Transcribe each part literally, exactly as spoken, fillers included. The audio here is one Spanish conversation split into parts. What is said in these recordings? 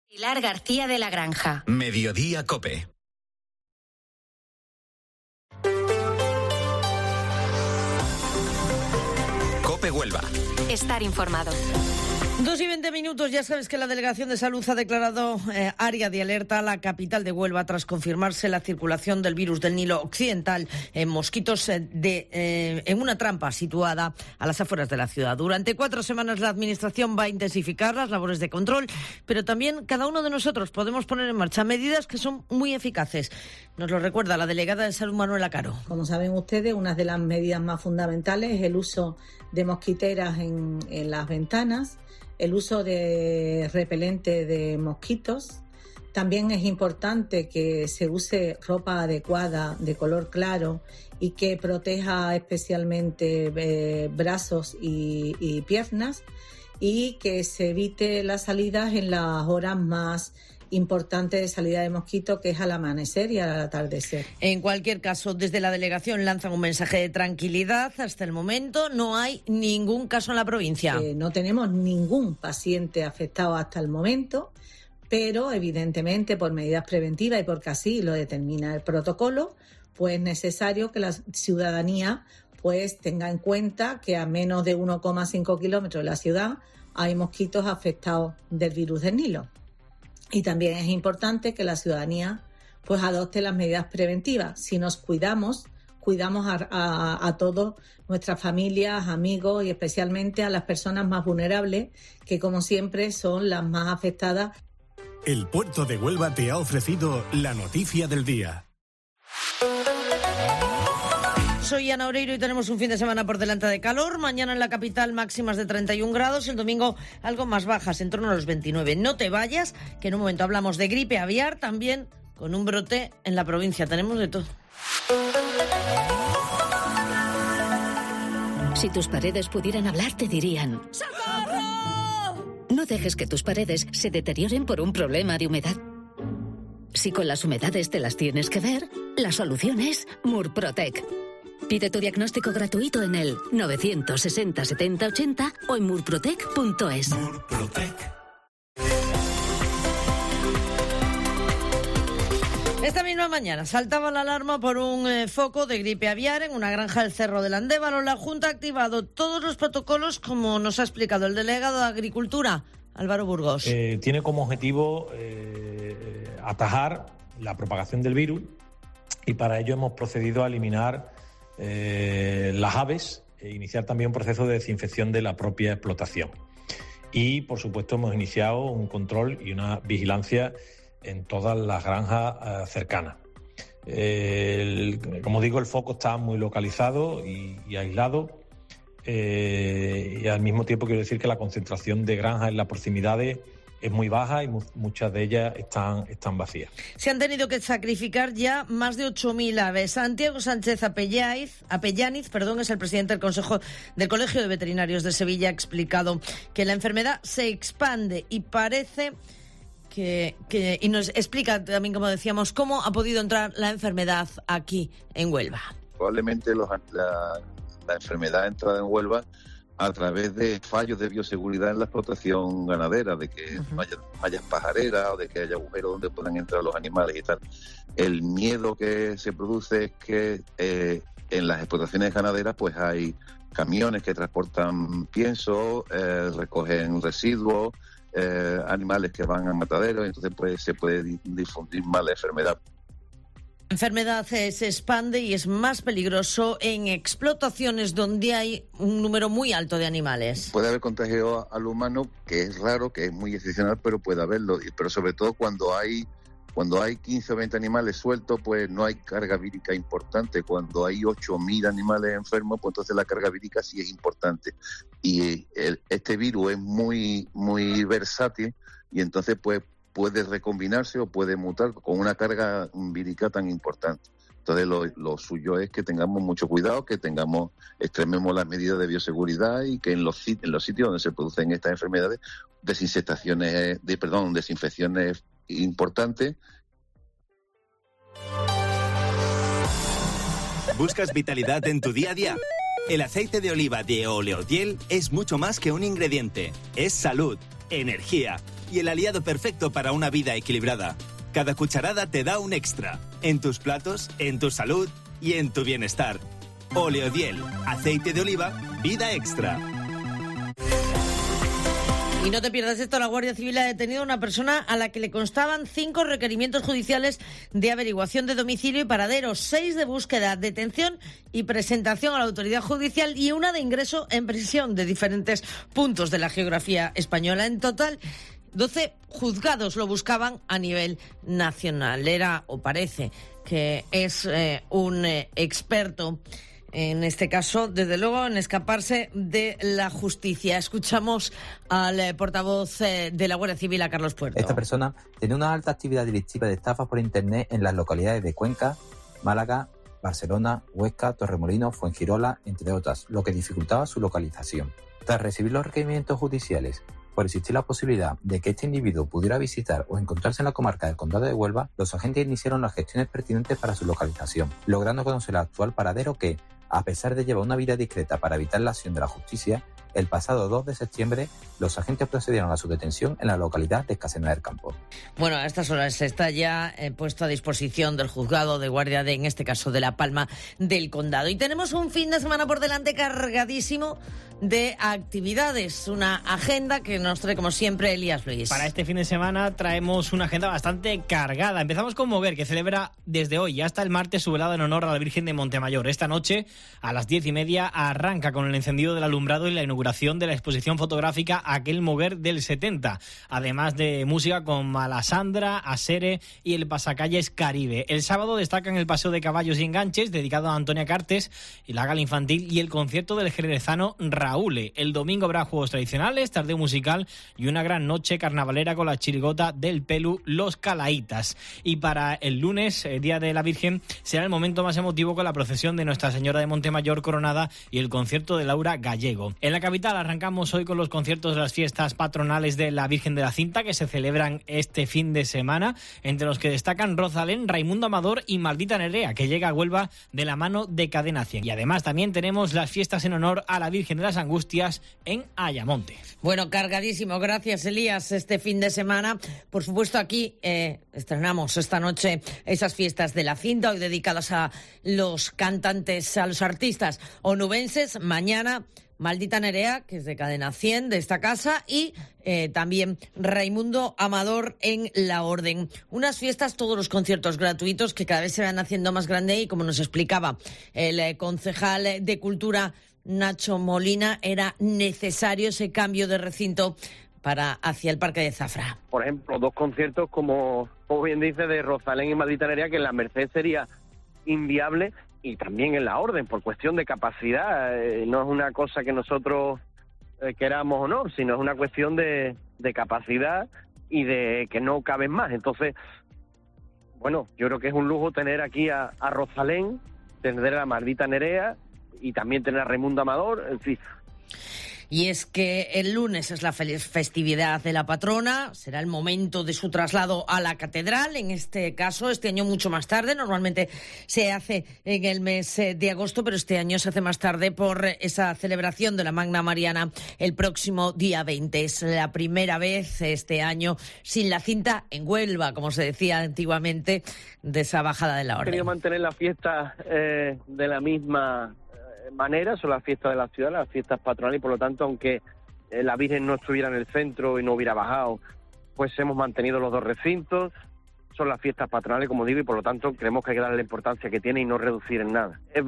Pilar García de la Granja. Mediodía COPE. COPE Huelva. Estar informado. Dos y veinte minutos, ya sabes que la Delegación de Salud ha declarado eh, área de alerta a la capital de Huelva tras confirmarse la circulación del virus del Nilo Occidental en mosquitos eh, de, eh, en una trampa situada a las afueras de la ciudad. Durante cuatro semanas la Administración va a intensificar las labores de control, pero también cada uno de nosotros podemos poner en marcha medidas que son muy eficaces. Nos lo recuerda la delegada de Salud, Manuela Caro. Como saben ustedes, una de las medidas más fundamentales es el uso de mosquiteras en, en las ventanas, el uso de repelente de mosquitos. También es importante que se use ropa adecuada de color claro y que proteja especialmente eh, brazos y, y piernas, y que se evite las salidas en las horas más importante de salida de mosquitos, que es al amanecer y al atardecer. En cualquier caso, desde la delegación lanzan un mensaje de tranquilidad. Hasta el momento no hay ningún caso en la provincia. Eh, no tenemos ningún paciente afectado hasta el momento, pero evidentemente por medidas preventivas y porque así lo determina el protocolo, pues es necesario que la ciudadanía pues tenga en cuenta que a menos de uno coma cinco kilómetros de la ciudad hay mosquitos afectados del virus del Nilo. Y también es importante que la ciudadanía pues adopte las medidas preventivas. Si nos cuidamos, cuidamos a, a, a todos, nuestras familias, amigos y especialmente a las personas más vulnerables, que como siempre son las más afectadas. El Puerto de Huelva te ha ofrecido la noticia del día. Soy Ana Oreiro y tenemos un fin de semana por delante de calor. Mañana en la capital máximas de treinta y un grados, el domingo algo más bajas, en torno a los veintinueve. No te vayas, que en un momento hablamos de gripe aviar, también con un brote en la provincia. Tenemos de todo. Si tus paredes pudieran hablar, te dirían: ¡socorro! No dejes que tus paredes se deterioren por un problema de humedad. Si con las humedades te las tienes que ver, la solución es Murprotec. Pide tu diagnóstico gratuito en el novecientos sesenta setenta ochenta o en murprotec punto es. Murprotec. Esta misma mañana saltaba la alarma por un eh, foco de gripe aviar en una granja del Cerro del Andévalo. La Junta ha activado todos los protocolos, como nos ha explicado el delegado de Agricultura, Álvaro Burgos. Eh, tiene como objetivo eh, atajar la propagación del virus, y para ello hemos procedido a eliminar eh, las aves e iniciar también un proceso de desinfección de la propia explotación. Y, por supuesto, hemos iniciado un control y una vigilancia en todas las granjas eh, cercanas. Eh, el, como digo, el foco está muy localizado y, y aislado. Eh, y al mismo tiempo quiero decir que la concentración de granjas en las proximidades es muy baja y mu- muchas de ellas están, están vacías. Se han tenido que sacrificar ya más de ocho mil aves. Santiago Sánchez Apellaiz, Apellaniz perdón, es el presidente del Consejo del Colegio de Veterinarios de Sevilla. Ha explicado que la enfermedad se expande y parece que, que... Y nos explica también, como decíamos, cómo ha podido entrar la enfermedad aquí en Huelva. Probablemente los, la, la enfermedad ha entrado en Huelva a través de fallos de bioseguridad en la explotación ganadera, de que uh-huh. no haya mallas pajareras o de que haya agujeros donde puedan entrar los animales y tal. El miedo que se produce es que eh, en las explotaciones ganaderas pues hay camiones que transportan pienso, eh, recogen residuos, eh, animales que van a mataderos, entonces pues se puede difundir más la enfermedad. La enfermedad se expande y es más peligroso en explotaciones donde hay un número muy alto de animales. Puede haber contagio al humano, que es raro, que es muy excepcional, pero puede haberlo. Pero sobre todo cuando hay cuando hay quince o veinte animales sueltos, pues no hay carga vírica importante. Cuando hay ocho mil animales enfermos, pues entonces la carga vírica sí es importante. Y el, este virus es muy, muy versátil y entonces pues puede recombinarse o puede mutar con una carga vírica tan importante. Entonces lo, lo suyo es que tengamos mucho cuidado, que tengamos, extrememos las medidas de bioseguridad y que en los, en los sitios donde se producen estas enfermedades, desinsectaciones, de, perdón, desinfecciones importantes. ¿Buscas vitalidad en tu día a día? El aceite de oliva de Oleotiel es mucho más que un ingrediente. Es salud, energía, y el aliado perfecto para una vida equilibrada. Cada cucharada te da un extra. En tus platos, en tu salud y en tu bienestar. Oleodiel, aceite de oliva, vida extra. Y no te pierdas esto, la Guardia Civil ha detenido a una persona a la que le constaban cinco requerimientos judiciales de averiguación de domicilio y paradero, seis de búsqueda, detención y presentación a la autoridad judicial y una de ingreso en prisión de diferentes puntos de la geografía española. En total, doce juzgados lo buscaban a nivel nacional. Era, o parece, que es eh, un eh, experto en este caso, desde luego, en escaparse de la justicia. Escuchamos al eh, portavoz eh, de la Guardia Civil, a Carlos Puerto. Esta persona tenía una alta actividad delictiva de estafas por Internet en las localidades de Cuenca, Málaga, Barcelona, Huesca, Torremolinos, Fuengirola, entre otras, lo que dificultaba su localización. Tras recibir los requerimientos judiciales, por existir la posibilidad de que este individuo pudiera visitar o encontrarse en la comarca del Condado de Huelva, los agentes iniciaron las gestiones pertinentes para su localización, logrando conocer el actual paradero que, a pesar de llevar una vida discreta para evitar la acción de la justicia, el pasado dos de septiembre los agentes procedieron a su detención en la localidad de Escasena del Campo. Bueno, a estas horas está ya eh, puesto a disposición del juzgado de guardia de, en este caso, de La Palma del Condado. Y tenemos un fin de semana por delante cargadísimo de actividades, una agenda que nos trae, como siempre, Elías Luis. Para este fin de semana traemos una agenda bastante cargada. Empezamos con Moguer, que celebra desde hoy y hasta el martes su velada en honor a la Virgen de Montemayor. Esta noche, a las diez y media, arranca con el encendido del alumbrado y la inauguración de la exposición fotográfica Aquel Moguer del setenta, además de música con Malasandra, Asere y el Pasacalles Caribe. El sábado destacan el paseo de caballos y enganches dedicado a Antonia Cartes y la gala infantil y el concierto del jerezano Raúl. El domingo habrá juegos tradicionales, tardeo musical y una gran noche carnavalera con la chirigota del Pelu Los Calaítas. Y para el lunes, eh, Día de la Virgen, será el momento más emotivo con la procesión de Nuestra Señora de Montemayor coronada y el concierto de Laura Gallego. En la capital arrancamos hoy con los conciertos de las fiestas patronales de la Virgen de la Cinta, que se celebran este fin de semana, entre los que destacan Rosalén, Raimundo Amador y Maldita Nerea, que llega a Huelva de la mano de Cadena cien. Y además también tenemos las fiestas en honor a la Virgen de las Angustias en Ayamonte. Bueno, cargadísimo. Gracias, Elías. Este fin de semana, por supuesto, aquí eh, estrenamos esta noche esas fiestas de la Cinta, hoy dedicadas a los cantantes, a los artistas onubenses. Mañana, Maldita Nerea, que es de Cadena cien, de esta casa, y eh, también Raimundo Amador en La Orden. Unas fiestas, todos los conciertos gratuitos que cada vez se van haciendo más grandes y, como nos explicaba el eh, concejal de Cultura, Nacho Molina, era necesario ese cambio de recinto para hacia el Parque de Zafra. Por ejemplo, dos conciertos, como, como bien dice, de Rosalén y Maldita Nerea, que en la Merced sería inviable, y también en La Orden, por cuestión de capacidad. Eh, no es una cosa que nosotros eh, queramos o no, sino es una cuestión de, de capacidad y de que no caben más. Entonces, bueno, yo creo que es un lujo tener aquí a, a Rosalén, tener a Maldita Nerea y también tener a Raimundo Amador, en fin. Y es que el lunes es la festividad de la patrona, será el momento de su traslado a la catedral, en este caso, este año mucho más tarde. Normalmente se hace en el mes de agosto, pero este año se hace más tarde por esa celebración de la Magna Mariana el próximo día veinte. Es la primera vez este año sin la cinta en Huelva, como se decía antiguamente, de esa bajada de la orden. Quería mantener la fiesta eh, de la misma manera, son las fiestas de la ciudad, las fiestas patronales, y por lo tanto, aunque eh, la Virgen no estuviera en el centro y no hubiera bajado, pues hemos mantenido los dos recintos. Son las fiestas patronales, como digo, y por lo tanto creemos que hay que darle la importancia que tiene y no reducir en nada. Es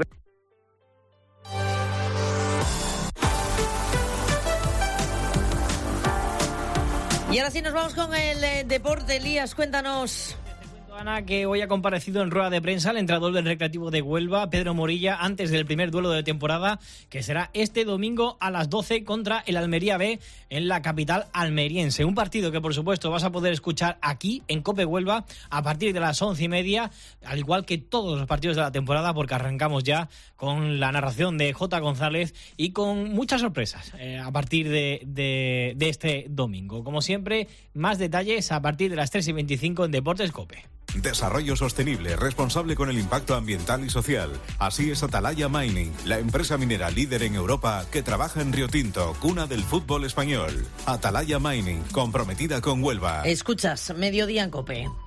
Y ahora sí nos vamos con el eh, deporte. Elías, cuéntanos. Ana, que hoy ha comparecido en rueda de prensa el entrenador del Recreativo de Huelva, Pedro Morilla, antes del primer duelo de temporada, que será este domingo a las doce contra el Almería B en la capital almeriense. Un partido que, por supuesto, vas a poder escuchar aquí en COPE Huelva a partir de las once y media, al igual que todos los partidos de la temporada, porque arrancamos ya con la narración de J. González y con muchas sorpresas eh, a partir de, de, de este domingo. Como siempre, más detalles a partir de las tres y veinticinco en Deportes COPE. Desarrollo sostenible, responsable con el impacto ambiental y social. Así es Atalaya Mining, la empresa minera líder en Europa que trabaja en Río Tinto, cuna del fútbol español. Atalaya Mining, comprometida con Huelva. Escuchas, Mediodía en COPE.